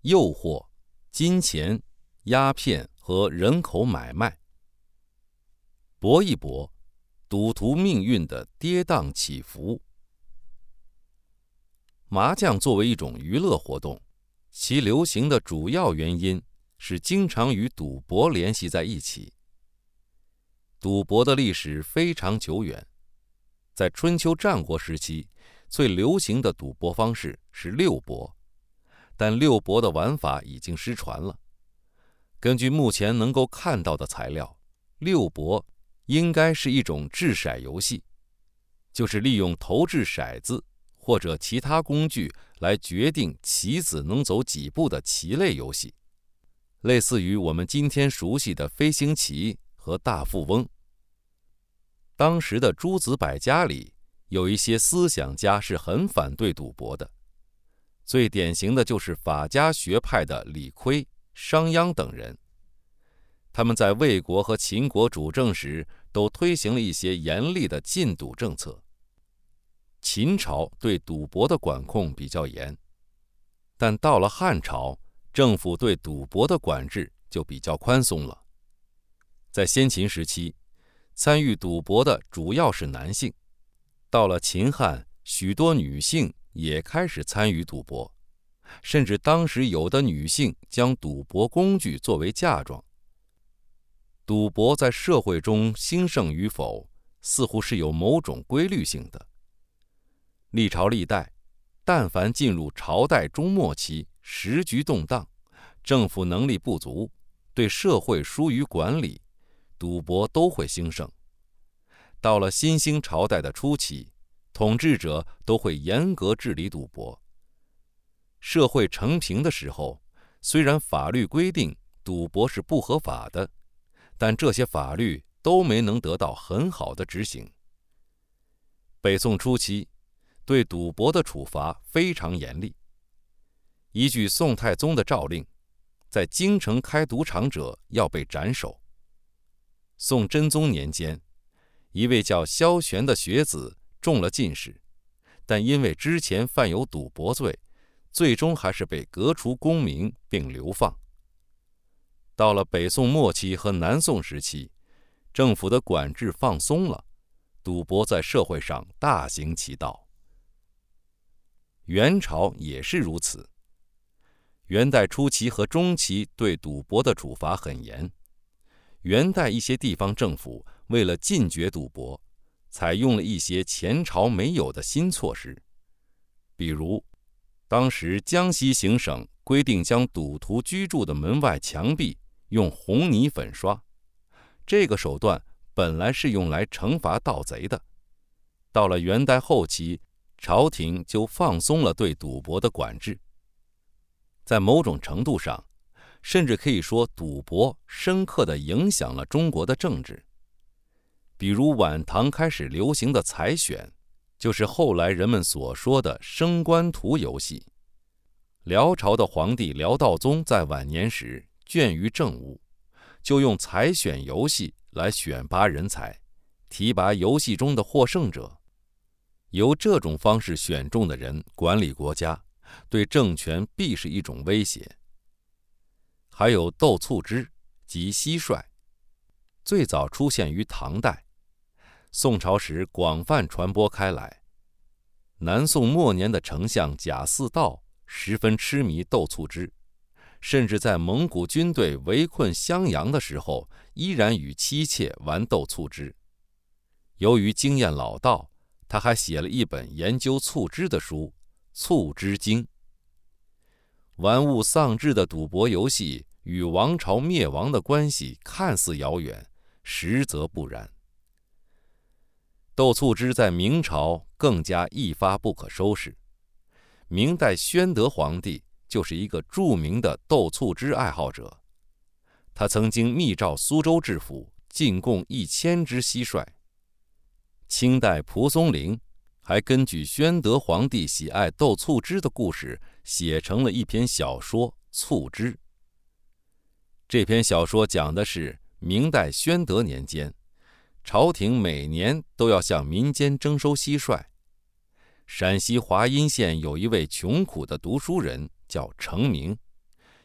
诱惑、金钱、鸦片和人口买卖。搏一搏，赌徒命运的跌宕起伏。麻将作为一种娱乐活动，其流行的主要原因是经常与赌博联系在一起。赌博的历史非常久远，在春秋战国时期，最流行的赌博方式是六博，但六博的玩法已经失传了。根据目前能够看到的材料，六博应该是一种掷骰游戏，就是利用投掷骰子或者其他工具来决定棋子能走几步的棋类游戏，类似于我们今天熟悉的飞行棋和大富翁。当时的诸子百家里，有一些思想家是很反对赌博的，最典型的就是法家学派的李悝、商鞅等人。他们在魏国和秦国主政时，都推行了一些严厉的禁赌政策。秦朝对赌博的管控比较严，但到了汉朝，政府对赌博的管制就比较宽松了。在先秦时期，参与赌博的主要是男性，到了秦汉，许多女性也开始参与赌博，甚至当时有的女性将赌博工具作为嫁妆。赌博在社会中兴盛与否，似乎是有某种规律性的。历朝历代，但凡进入朝代中末期，时局动荡，政府能力不足，对社会疏于管理，赌博都会兴盛。到了新兴朝代的初期，统治者都会严格治理赌博。社会成平的时候，虽然法律规定赌博是不合法的，但这些法律都没能得到很好的执行。北宋初期，对赌博的处罚非常严厉。依据宋太宗的诏令，在京城开赌场者要被斩首。宋真宗年间，一位叫萧玄的学子中了进士，但因为之前犯有赌博罪，最终还是被革除功名并流放。到了北宋末期和南宋时期，政府的管制放松了，赌博在社会上大行其道。元朝也是如此。元代初期和中期对赌博的处罚很严。元代一些地方政府为了禁绝赌博，采用了一些前朝没有的新措施。比如，当时江西行省规定将赌徒居住的门外墙壁用红泥粉刷，这个手段本来是用来惩罚盗贼的。到了元代后期，朝廷就放松了对赌博的管制。在某种程度上，甚至可以说赌博深刻地影响了中国的政治。比如晚唐开始流行的采选，就是后来人们所说的升官图游戏。辽朝的皇帝辽道宗在晚年时倦于政务，就用采选游戏来选拔人才，提拔游戏中的获胜者。由这种方式选中的人管理国家，对政权必是一种威胁。还有斗醋汁及蟋蟀，最早出现于唐代，宋朝时广泛传播开来。南宋末年的丞相贾似道十分痴迷斗醋汁，甚至在蒙古军队围困襄阳的时候，依然与妻妾玩斗醋汁。由于经验老道，他还写了一本研究醋汁的书《醋汁经》。玩物丧志的赌博游戏与王朝灭亡的关系看似遥远，实则不然。斗醋汁在明朝更加一发不可收拾。明代宣德皇帝就是一个著名的斗醋汁爱好者，他曾经密诏苏州知府进贡1000只蟋蟀。清代蒲松龄还根据宣德皇帝喜爱斗醋汁的故事，写成了一篇小说《醋汁》。这篇小说讲的是明代宣德年间，朝廷每年都要向民间征收蟋蟀。陕西华阴县有一位穷苦的读书人叫程明，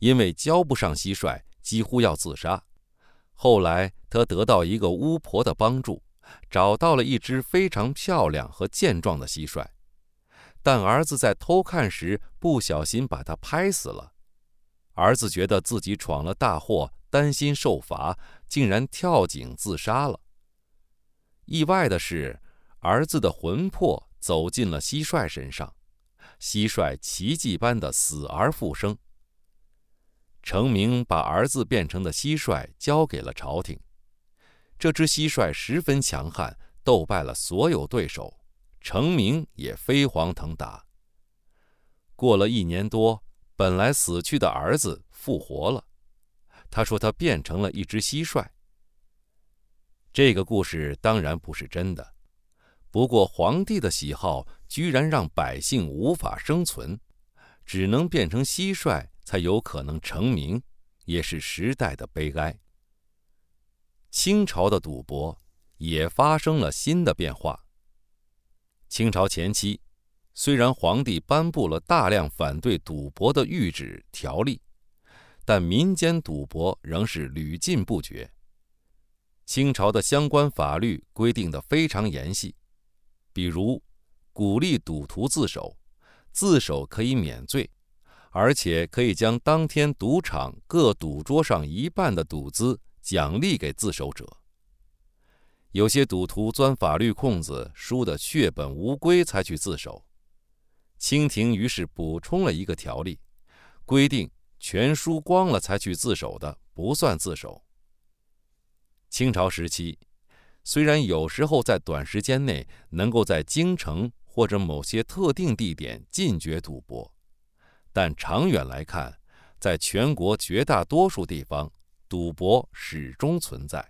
因为交不上蟋蟀，几乎要自杀。后来他得到一个巫婆的帮助，找到了一只非常漂亮和健壮的蟋蟀，但儿子在偷看时不小心把它拍死了。儿子觉得自己闯了大祸，担心受罚，竟然跳井自杀了。意外的是，儿子的魂魄走进了蟋蟀身上，蟋蟀奇迹般的死而复生。程明把儿子变成的蟋蟀交给了朝廷，这只蟋蟀十分强悍，斗败了所有对手，程明也飞黄腾达。过了1年多，本来死去的儿子复活了，他说他变成了一只蟋蟀。这个故事当然不是真的，不过皇帝的喜好居然让百姓无法生存，只能变成蟋蟀才有可能成名，也是时代的悲哀。清朝的赌博也发生了新的变化。清朝前期，虽然皇帝颁布了大量反对赌博的谕旨条例，但民间赌博仍是屡禁不绝。清朝的相关法律规定得非常严细，比如鼓励赌徒自首，自首可以免罪，而且可以将当天赌场各赌桌上1半的赌资奖励给自首者。有些赌徒钻法律空子，输得血本无归才去自首。清廷于是补充了一个条例，规定全输光了才去自首的不算自首。清朝时期，虽然有时候在短时间内能够在京城或者某些特定地点禁绝赌博，但长远来看，在全国绝大多数地方，赌博始终存在。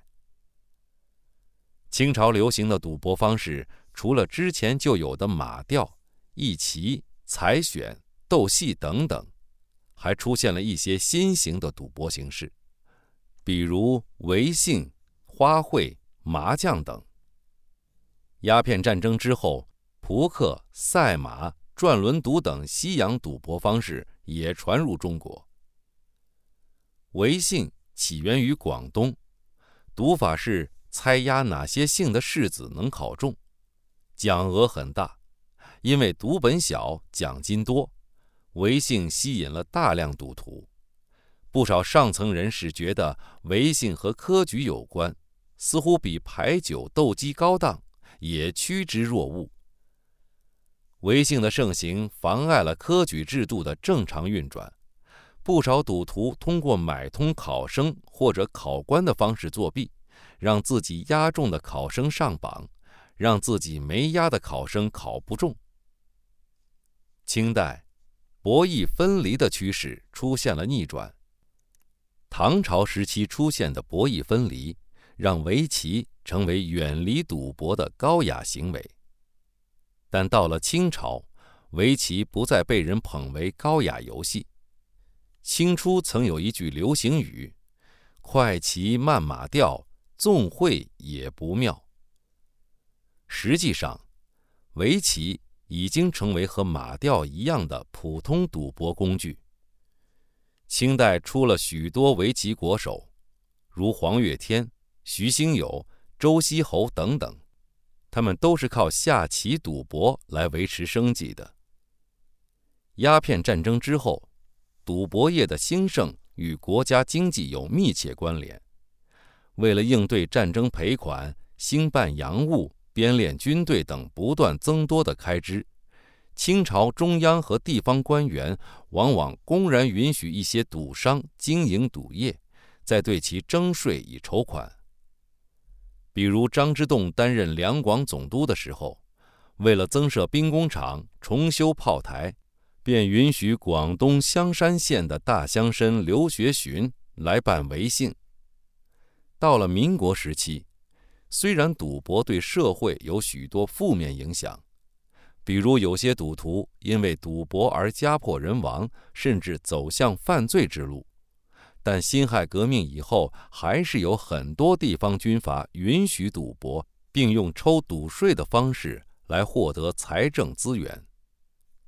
清朝流行的赌博方式，除了之前就有的马吊、弈棋、彩选、斗戏等等，还出现了一些新型的赌博形式，比如围信、花卉、麻将等。鸦片战争之后，扑克、赛马、转轮赌等西洋赌博方式也传入中国。围信起源于广东，赌法是猜押哪些姓的士子能考中，奖额很大，因为赌本小，奖金多，围信吸引了大量赌徒。不少上层人士觉得围信和科举有关，似乎比牌九、斗鸡高档，也趋之若鹜。围信的盛行妨碍了科举制度的正常运转，不少赌徒通过买通考生或者考官的方式作弊，让自己押中的考生上榜，让自己没押的考生考不中。清代，博弈分离的趋势出现了逆转。唐朝时期出现的博弈分离，让围棋成为远离赌博的高雅行为。但到了清朝，围棋不再被人捧为高雅游戏。清初曾有一句流行语：快骑慢马吊，纵会也不妙。实际上，围棋已经成为和马吊一样的普通赌博工具。清代出了许多围棋国手，如黄月天、徐兴友、周锡侯等等，他们都是靠下棋赌博来维持生计的。鸦片战争之后，赌博业的兴盛与国家经济有密切关联。为了应对战争赔款、兴办洋务、编练军队等不断增多的开支，清朝中央和地方官员往往公然允许一些赌商经营赌业，再对其征税以筹款。比如张之洞担任两广总督的时候，为了增设兵工厂、重修炮台，便允许广东香山县的大乡绅刘学询来办围信。到了民国时期，虽然赌博对社会有许多负面影响，比如有些赌徒因为赌博而家破人亡，甚至走向犯罪之路，但辛亥革命以后，还是有很多地方军阀允许赌博，并用抽赌税的方式来获得财政资源。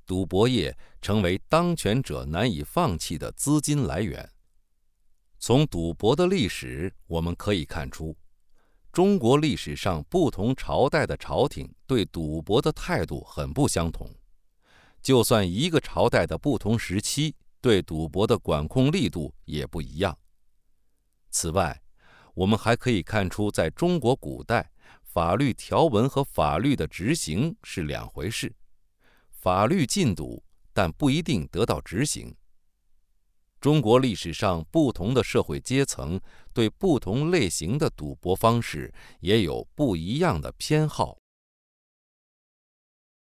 赌博业成为当权者难以放弃的资金来源。从赌博的历史，我们可以看出，中国历史上不同朝代的朝廷对赌博的态度很不相同，就算一个朝代的不同时期，对赌博的管控力度也不一样。此外，我们还可以看出，在中国古代，法律条文和法律的执行是两回事，法律禁赌，但不一定得到执行。中国历史上不同的社会阶层对不同类型的赌博方式也有不一样的偏好。